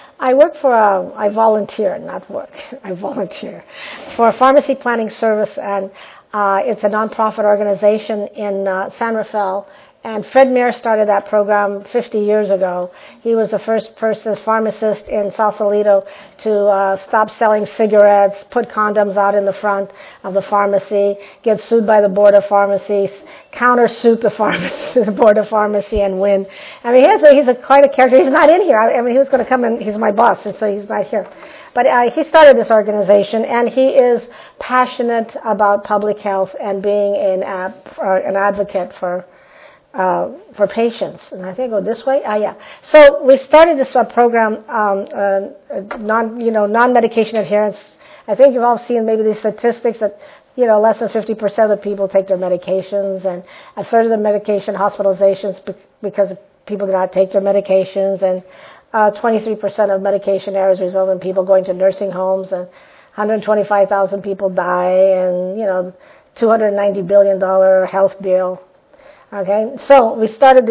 I work for I volunteer, not work. I volunteer for a pharmacy planning service, and it's a nonprofit organization in San Rafael. And Fred Meir started that program 50 years ago. He was the first pharmacist in Sausalito to stop selling cigarettes, put condoms out in the front of the pharmacy, get sued by the Board of Pharmacy, countersuit the Board of Pharmacy, and win. I mean, he's quite a character. He's not in here. I mean, he was going to come in. He's my boss, and so he's not here. But he started this organization, and he is passionate about public health and being an advocate for patients. And I think go this way. Yeah. So we started this program, non-medication adherence. I think you've all seen maybe these statistics that less than 50% of the people take their medications, and a third of the medication hospitalizations because people do not take their medications, and 23% of medication errors result in people going to nursing homes, and 125,000 people die, and $290 billion health bill. Okay, so we started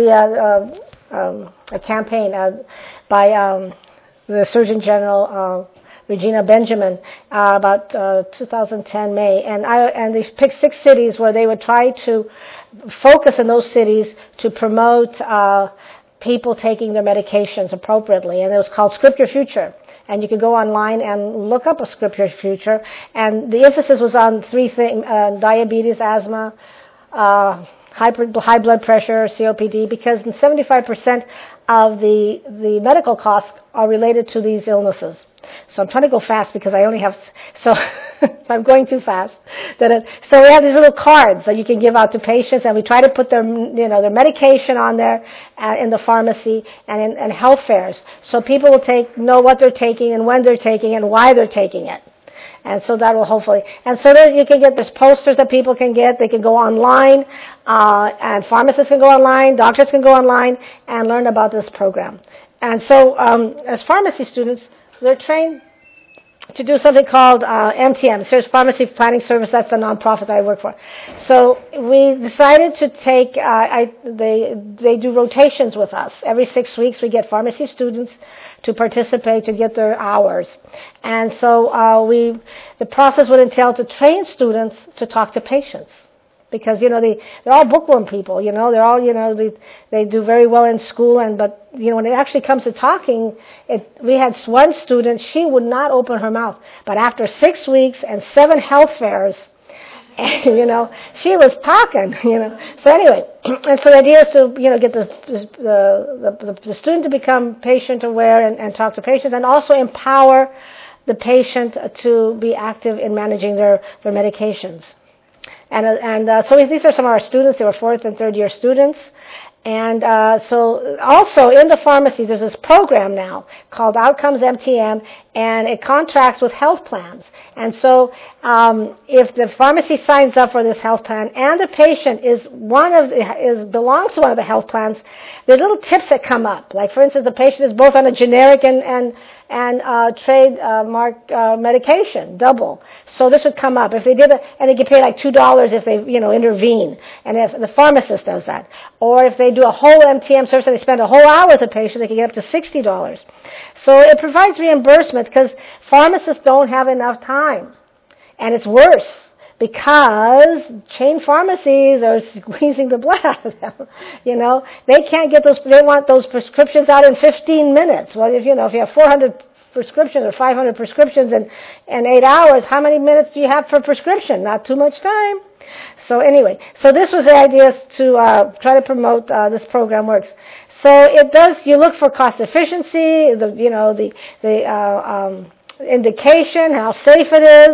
a campaign by the Surgeon General Regina Benjamin about 2010 May, and they picked 6 cities where they would try to focus in those cities to promote people taking their medications appropriately, and it was called Script Your Future. And you could go online and look up a Script Your Future, and the emphasis was on 3 things: diabetes, asthma, high blood pressure, COPD, because 75% of the medical costs are related to these illnesses. So I'm trying to go fast because I only have, so if I'm going too fast. So we have these little cards that you can give out to patients, and we try to put their their medication on there in the pharmacy and in health fairs. So people will know what they're taking and when they're taking and why they're taking it. And so that will hopefully, and so there you can get, there's posters that people can get. They can go online, and pharmacists can go online, doctors can go online and learn about this program. And so as pharmacy students, they're trained to do something called MTM, Search Pharmacy Planning Service. That's the nonprofit that I work for. So we decided to take, they do rotations with us. Every 6 weeks we get pharmacy students to participate, to get their hours. And so the process would entail to train students to talk to patients. Because, they're all bookworm people, they're all, they do very well in school, but, when it actually comes to talking, we had one student, she would not open her mouth. But after 6 weeks and 7 health fairs, she was talking, So anyway, and so the idea is to, get the student to become patient aware and talk to patients, and also empower the patient to be active in managing their medications. And so these are some of our students. They were 4th and 3rd year students. And so also in the pharmacy, there's this program now called Outcomes MTM, and it contracts with health plans. And so if the pharmacy signs up for this health plan and the patient belongs to one of the health plans, there are little tips that come up. Like, for instance, the patient is both on a generic and trademark medication, double. So this would come up if they did it, and they get paid like $2 if they intervene, and if the pharmacist does that, or if they do a whole MTM service and they spend a whole hour with the patient, they can get up to $60. So it provides reimbursement because pharmacists don't have enough time, and it's worse because chain pharmacies are squeezing the blood out of them. They can't get they want those prescriptions out in 15 minutes. Well, if you have 400 prescriptions or 500 prescriptions in 8 hours, how many minutes do you have per prescription? Not too much time. So anyway, so this was the idea to try to promote this program works. So it does, you look for cost efficiency, the indication, how safe it is.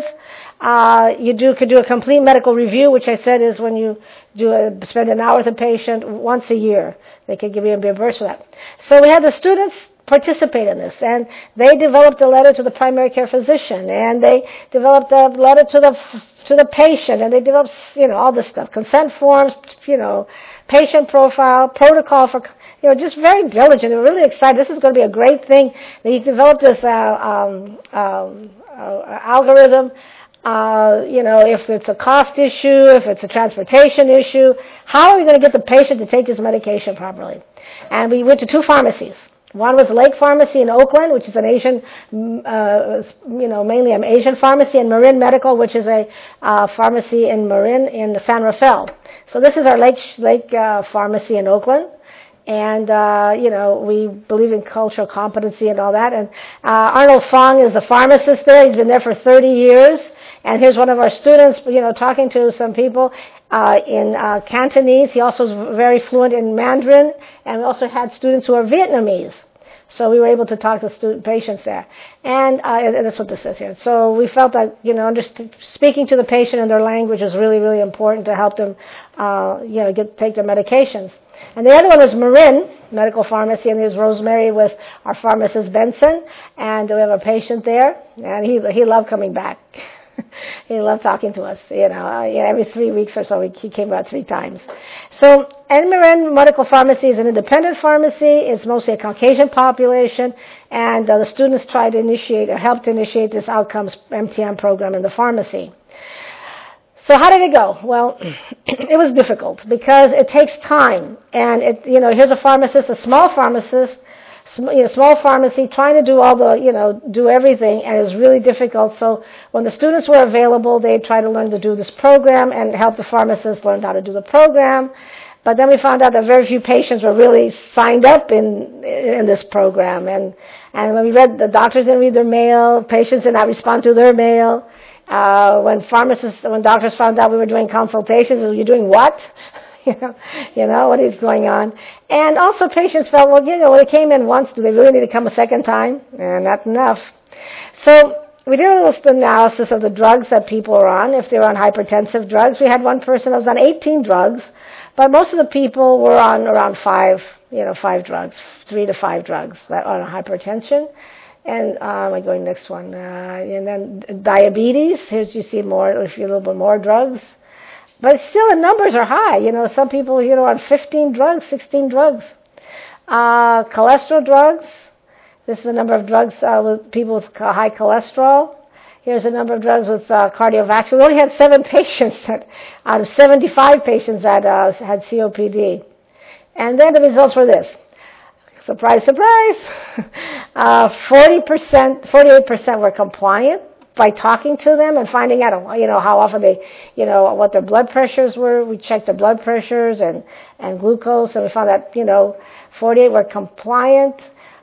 You could do a complete medical review, which I said is when you spend an hour with a patient once a year. They could give you a reimbursement for that. So we had the students participate in this, and they developed a letter to the primary care physician, and they developed a letter to the patient, and they developed all this stuff, consent forms, patient profile, protocol for, just very diligent. They were really excited. This is going to be a great thing. They developed this algorithm. If it's a cost issue, if it's a transportation issue, how are we going to get the patient to take his medication properly? And we went to 2 pharmacies. One was Lake Pharmacy in Oakland, which is an Asian, mainly an Asian pharmacy, and Marin Medical, which is a pharmacy in Marin in San Rafael. So this is our Lake Pharmacy in Oakland. And, we believe in cultural competency and all that. And Arnold Fong is the pharmacist there. He's been there for 30 years. And here's one of our students, talking to some people in Cantonese. He also is very fluent in Mandarin. And we also had students who are Vietnamese. So we were able to talk to patients there. And that's what this says here. So we felt that, speaking to the patient in their language is really, really important to help them, take their medications. And the other one was Marin Medical Pharmacy, and there's Rosemary with our pharmacist Benson. And we have a patient there, and he loved coming back. He loved talking to us, every 3 weeks or so. He came about 3 times. So, Marin Medical Pharmacy is an independent pharmacy. It's mostly a Caucasian population, and the students tried to helped initiate this outcomes MTM program in the pharmacy. So how did it go? Well, it was difficult because it takes time, and here's a pharmacist, a small pharmacist, small pharmacy, trying to do all the, do everything, and it was really difficult. So when the students were available, they'd try to learn to do this program and help the pharmacists learn how to do the program. But then we found out that very few patients were really signed up in this program. And when we read, the doctors didn't read their mail, patients did not respond to their mail. When doctors found out we were doing consultations, you're doing what? What is going on? And also patients felt, when they came in once, do they really need to come a second time? Not enough. So we did a little analysis of the drugs that people are on, if they were on hypertensive drugs. We had one person that was on 18 drugs, but most of the people were on around 5 drugs, 3 to 5 drugs that are on hypertension. And I'm going next one. And then diabetes. Here you see a little bit more drugs. But still the numbers are high. Some people, on 15 drugs, 16 drugs. Cholesterol drugs. This is the number of drugs with people with high cholesterol. Here's the number of drugs with cardiovascular. We only had 7 patients out of 75 patients that had COPD. And then the results were this. Surprise, surprise. 48% were compliant by talking to them and finding out, how often they, what their blood pressures were. We checked their blood pressures and glucose, and we found that, 48 were compliant,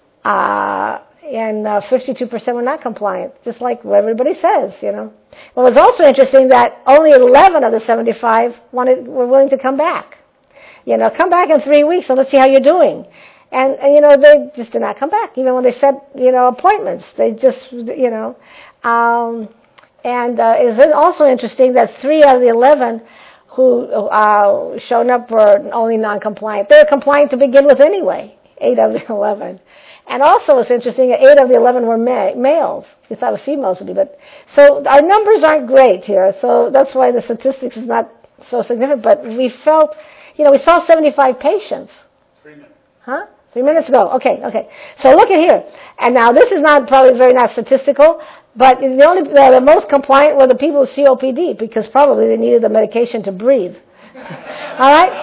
and 52% were not compliant, just like what everybody says, What was also interesting that only 11 of the 75 were willing to come back. Come back in 3 weeks and let's see how you're doing. And they just did not come back, even when they set, appointments. They just, and it was also interesting that 3 out of the 11 who shown up were only non-compliant. They were compliant to begin with anyway, 8 of the 11. And also it's interesting that 8 of the 11 were males. We thought the females would be, but so our numbers aren't great here. So that's why the statistics is not so significant. But we felt, we saw 75 patients. 3 minutes. Huh? 3 minutes ago. Okay. So look at here. And now this is not statistical, but the most compliant were the people with COPD because probably they needed the medication to breathe. All right?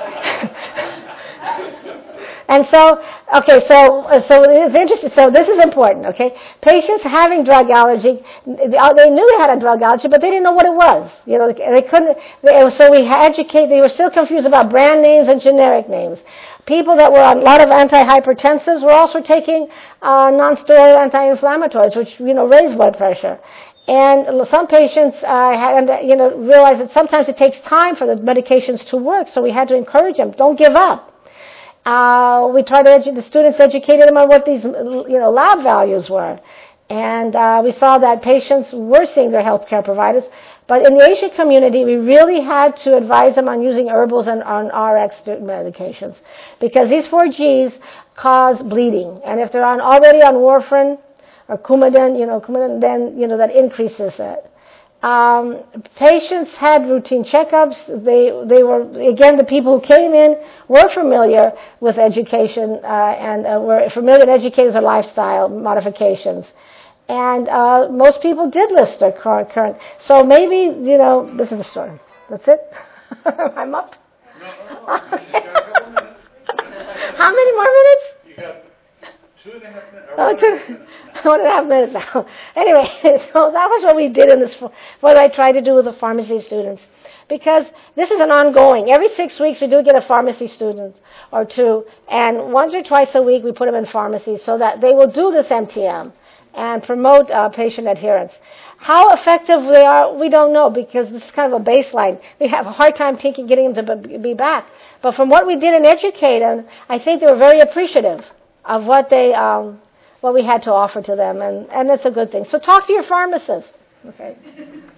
And so it's interesting. So this is important, okay? Patients having drug allergy, they knew they had a drug allergy, but they didn't know what it was. They couldn't, so we educate, they were still confused about brand names and generic names. People that were on a lot of antihypertensives were also taking non-steroidal anti-inflammatories, which, raise blood pressure. And some patients realized that sometimes it takes time for the medications to work, so we had to encourage them, don't give up. We tried to the students educated them on what these, lab values were. And we saw that patients were seeing their healthcare providers. But in the Asian community, we really had to advise them on using herbals and on RX medications. Because these 4 Gs cause bleeding. And if they're already on warfarin or Coumadin, then, that increases it. Patients had routine checkups. They were, again, the people who came in were familiar with education and were familiar and educated with their lifestyle modifications. And most people did list their current. So maybe, this is the story. That's it? I'm up? No. Okay. How many more minutes? You got 2.5 minutes. Oh, 1.5 minutes now. Anyway, so that was what we did in this, what I tried to do with the pharmacy students. Because this is an ongoing. Every 6 weeks we do get a pharmacy student or two, and once or twice a week we put them in pharmacy so that they will do this MTM and promote patient adherence. How effective they are, we don't know, because this is kind of a baseline. We have a hard time getting them to be back. But from what we did in Educate, and I think they were very appreciative of what we had to offer to them, and that's a good thing. So talk to your pharmacist. Okay.